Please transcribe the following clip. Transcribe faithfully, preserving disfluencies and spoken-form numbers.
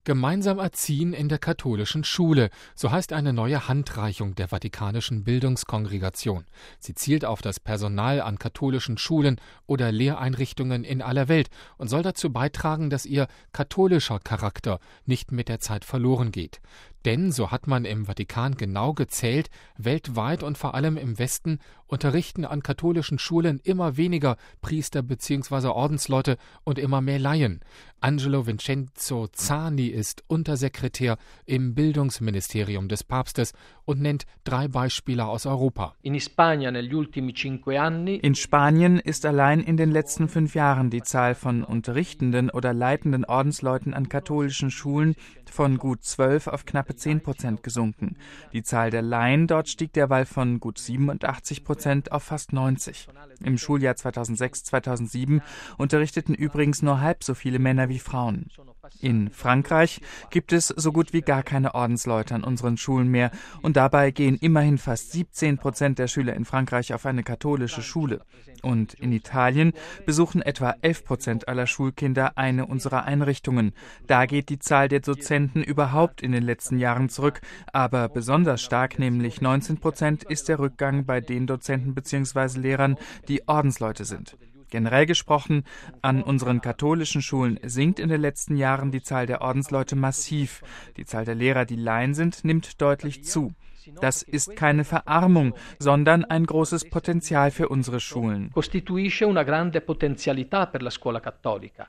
Gemeinsam erziehen in der katholischen Schule, so heißt eine neue Handreichung der Vatikanischen Bildungskongregation. Sie zielt auf das Personal an katholischen Schulen oder Lehreinrichtungen in aller Welt und soll dazu beitragen, dass ihr katholischer Charakter nicht mit der Zeit verloren geht. Denn, so hat man im Vatikan genau gezählt, weltweit und vor allem im Westen unterrichten an katholischen Schulen immer weniger Priester bzw. Ordensleute und immer mehr Laien. Angelo Vincenzo Zani ist Untersekretär im Bildungsministerium des Papstes und nennt drei Beispiele aus Europa. In Spanien ist allein in den letzten fünf Jahren die Zahl von unterrichtenden oder leitenden Ordensleuten an katholischen Schulen von gut zwölf auf knappe zehn Prozent gesunken. Die Zahl der Laien dort stieg derweil von gut siebenundachtzig Prozent auf fast neunzig. Im Schuljahr zweitausendsechs zweitausendsieben unterrichteten übrigens nur halb so viele Männer wie Frauen. In Frankreich gibt es so gut wie gar keine Ordensleute an unseren Schulen mehr und dabei gehen immerhin fast siebzehn Prozent der Schüler in Frankreich auf eine katholische Schule. Und in Italien besuchen etwa elf Prozent aller Schulkinder eine unserer Einrichtungen. Da geht die Zahl der Dozenten überhaupt in den letzten Jahren zurück, aber besonders stark, nämlich neunzehn Prozent, ist der Rückgang bei den Dozenten bzw. Lehrern, die Ordensleute sind. Generell gesprochen, an unseren katholischen Schulen sinkt in den letzten Jahren die Zahl der Ordensleute massiv. Die Zahl der Lehrer, die Laien sind, nimmt deutlich zu. Das ist keine Verarmung, sondern ein großes Potenzial für unsere Schulen. Costituisce una grande potenzialità per la scuola cattolica.